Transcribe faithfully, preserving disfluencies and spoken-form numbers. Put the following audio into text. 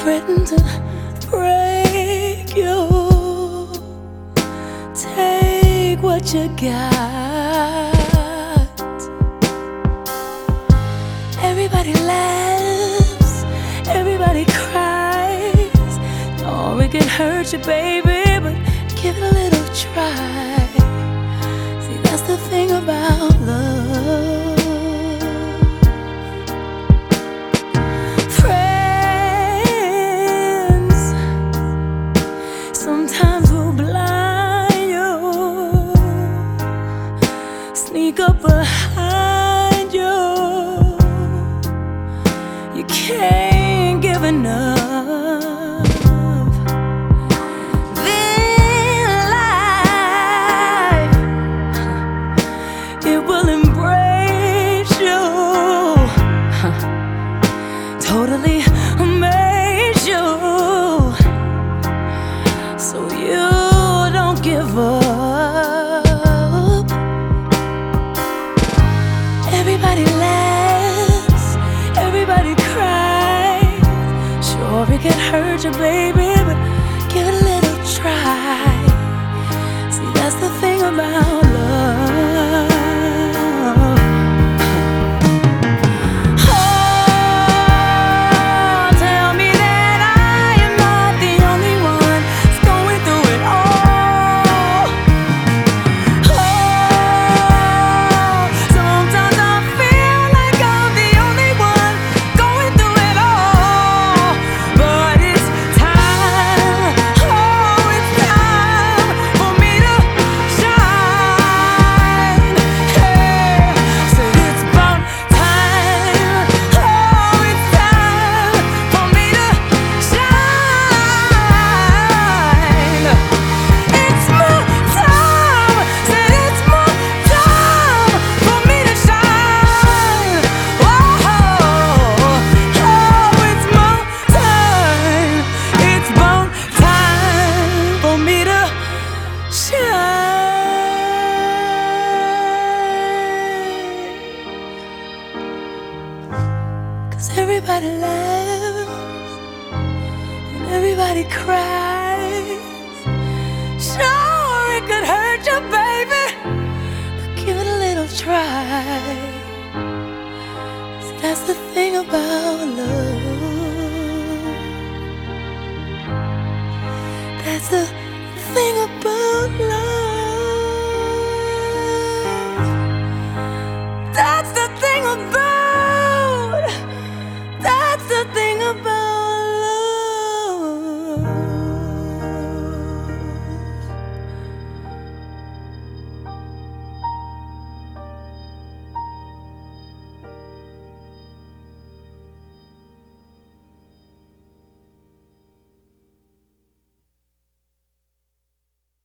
threaten to break you. Take what you got. Everybody laughs, everybody cries. Oh, it can hurt you, baby, but give it a little try. See, that's the thing about love. Sometimes we'll blind you, sneak up behind you. You can't give enough. Then life, it will embrace you, totally amaze you. So you don't give up. Everybody laughs, everybody cries. Sure, it can hurt you, baby, but give it a little try. See, that's the thing about love. Everybody laughs and everybody cries. Sure, it could hurt you, baby, but give it a little try. See, that's the thing about love.